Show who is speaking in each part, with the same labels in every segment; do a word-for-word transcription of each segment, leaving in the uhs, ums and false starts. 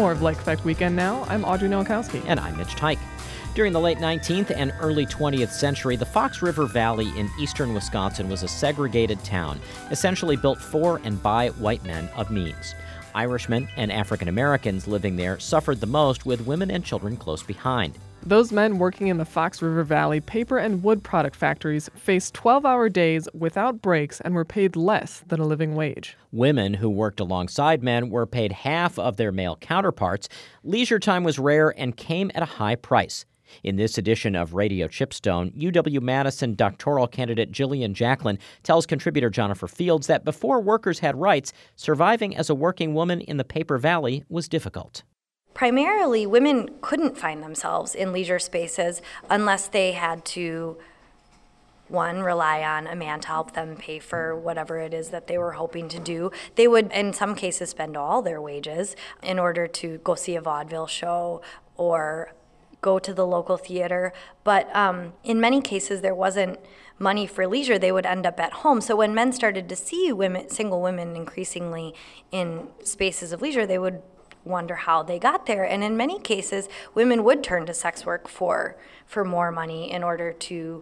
Speaker 1: more of Lake Effect Weekend now. I'm Audrey Nowakowski.
Speaker 2: And I'm Mitch Tyke. During the late nineteenth and early twentieth century, the Fox River Valley in eastern Wisconsin was a segregated town, essentially built for and by white men of means. Irishmen and African Americans living there suffered the most, with women and children close behind.
Speaker 1: Those men working in the Fox River Valley paper and wood product factories faced twelve-hour days without breaks and were paid less than a living wage.
Speaker 2: Women who worked alongside men were paid half of their male counterparts. Leisure time was rare and came at a high price. In this edition of Radio Chipstone, U W-Madison doctoral candidate Jillian Jacklin tells contributor Jennifer Fields that before workers had rights, surviving as a working woman in the Paper Valley was difficult.
Speaker 3: Primarily, women couldn't find themselves in leisure spaces unless they had to, one, rely on a man to help them pay for whatever it is that they were hoping to do. They would, in some cases, spend all their wages in order to go see a vaudeville show or go to the local theater. But um, in many cases, there wasn't money for leisure. They would end up at home. So when men started to see women, single women increasingly in spaces of leisure, they would wonder how they got there. And in many cases, women would turn to sex work for for more money in order to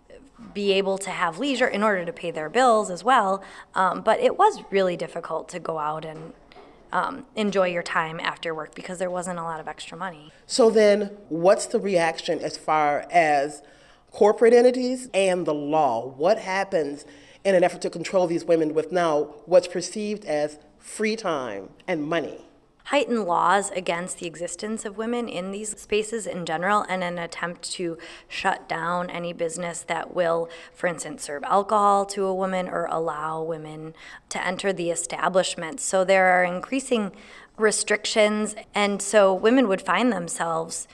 Speaker 3: be able to have leisure, in order to pay their bills as well. Um, but it was really difficult to go out and um, enjoy your time after work because there wasn't a lot of extra money.
Speaker 4: So then what's the reaction as far as corporate entities and the law? What happens in an effort to control these women with now what's perceived as free time and money?
Speaker 3: Heightened laws against the existence of women in these spaces in general, and an attempt to shut down any business that will, for instance, serve alcohol to a woman or allow women to enter the establishment. So there are increasing restrictions, and so women would find themselves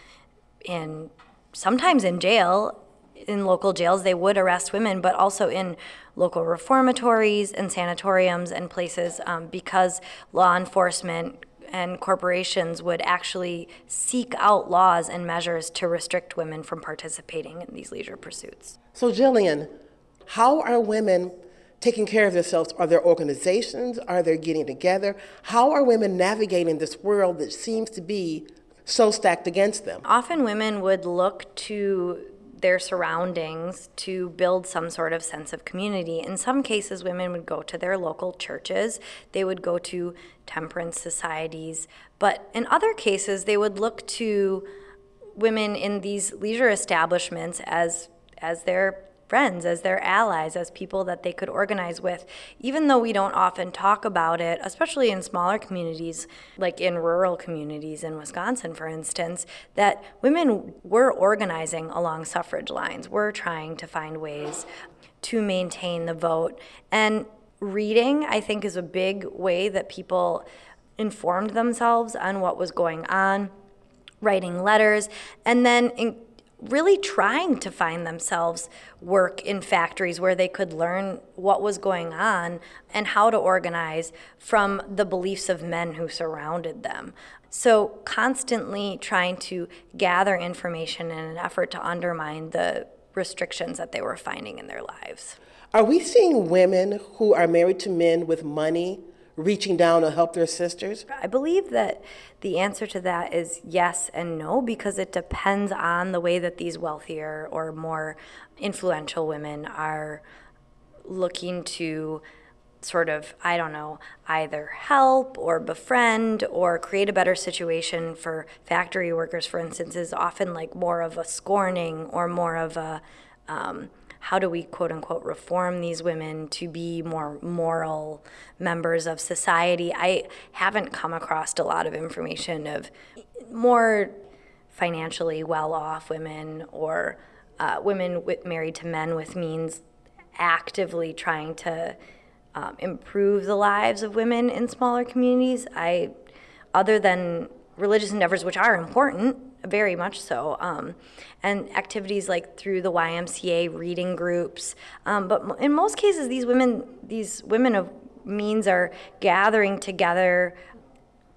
Speaker 3: in, sometimes in jail. In local jails, they would arrest women, but also in local reformatories and sanatoriums and places um, because law enforcement and corporations would actually seek out laws and measures to restrict women from participating in these leisure pursuits.
Speaker 4: So Jillian, how are women taking care of themselves? Are there organizations? Are they getting together? How are women navigating this world that seems to be so stacked against them?
Speaker 3: Often women would look to their surroundings to build some sort of sense of community. In some cases, women would go to their local churches, they would go to temperance societies, but in other cases, they would look to women in these leisure establishments as as their friends, as their allies, as people that they could organize with. Even though we don't often talk about it, especially in smaller communities, like in rural communities in Wisconsin, for instance, that women were organizing along suffrage lines. We're trying to find ways to maintain the vote. And reading, I think, is a big way that people informed themselves on what was going on, writing letters, and then in really trying to find themselves work in factories where they could learn what was going on and how to organize from the beliefs of men who surrounded them. So constantly trying to gather information in an effort to undermine the restrictions that they were finding in their lives.
Speaker 4: Are we seeing women who are married to men with money reaching down to help their sisters?
Speaker 3: I believe that the answer to that is yes and no, because it depends on the way that these wealthier or more influential women are looking to sort of, I don't know, either help or befriend or create a better situation for factory workers, for instance, is often like more of a scorning or more of a um, how do we, quote unquote, reform these women to be more moral members of society? I haven't come across a lot of information of more financially well-off women or uh, women with, married to men with means actively trying to um, improve the lives of women in smaller communities. I, other than religious endeavors, which are important, very much so, um, and activities like through the Y M C A, reading groups. Um, but in most cases, these women, these women of means are gathering together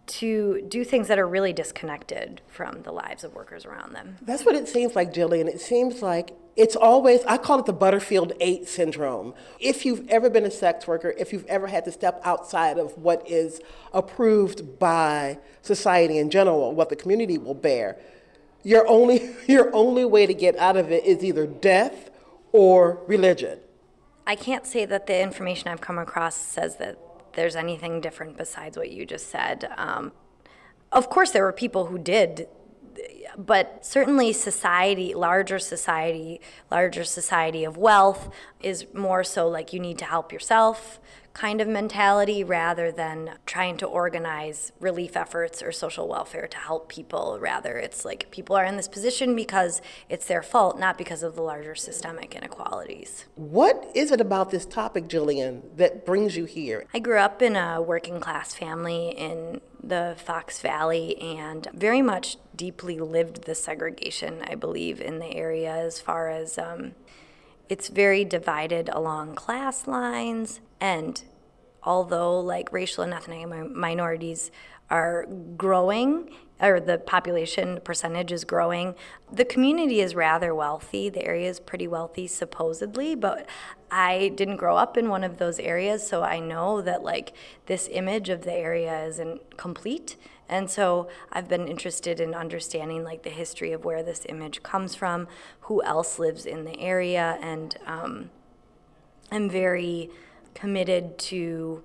Speaker 3: to do things that are really disconnected from the lives of workers around them.
Speaker 4: That's what it seems like, Jillian. It seems like it's always, I call it the Butterfield eight syndrome. If you've ever been a sex worker, if you've ever had to step outside of what is approved by society in general, what the community will bear, your only, your only way to get out of it is either death or religion.
Speaker 3: I can't say that the information I've come across says that there's anything different besides what you just said. Um, of course, there were people who did, but certainly society, larger society, larger society of wealth is more so like you need to help yourself kind of mentality rather than trying to organize relief efforts or social welfare to help people. Rather, it's like people are in this position because it's their fault, not because of the larger systemic inequalities.
Speaker 4: What is it about this topic, Jillian, that brings you here?
Speaker 3: I grew up in a working class family in the Fox Valley and very much deeply lived the segregation, I believe, in the area as far as um, it's very divided along class lines. And although like racial and ethnic minorities are growing, or the population percentage is growing, the community is rather wealthy. The area is pretty wealthy supposedly, but I didn't grow up in one of those areas, so I know that like this image of the area isn't complete. And so I've been interested in understanding like the history of where this image comes from, who else lives in the area, and um, I'm very committed to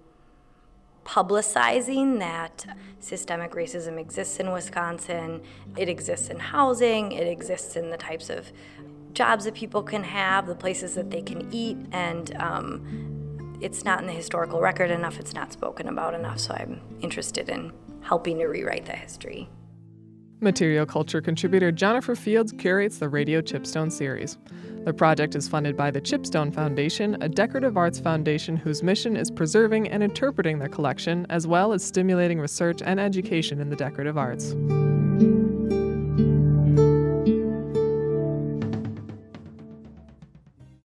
Speaker 3: publicizing that systemic racism exists in Wisconsin. It exists in housing, it exists in the types of jobs that people can have, the places that they can eat, and um, it's not in the historical record enough, it's not spoken about enough, so I'm interested in helping to rewrite that history.
Speaker 1: Material culture contributor Jennifer Fields curates the Radio Chipstone series. The project is funded by the Chipstone Foundation, a decorative arts foundation whose mission is preserving and interpreting the collection, as well as stimulating research and education in the decorative arts.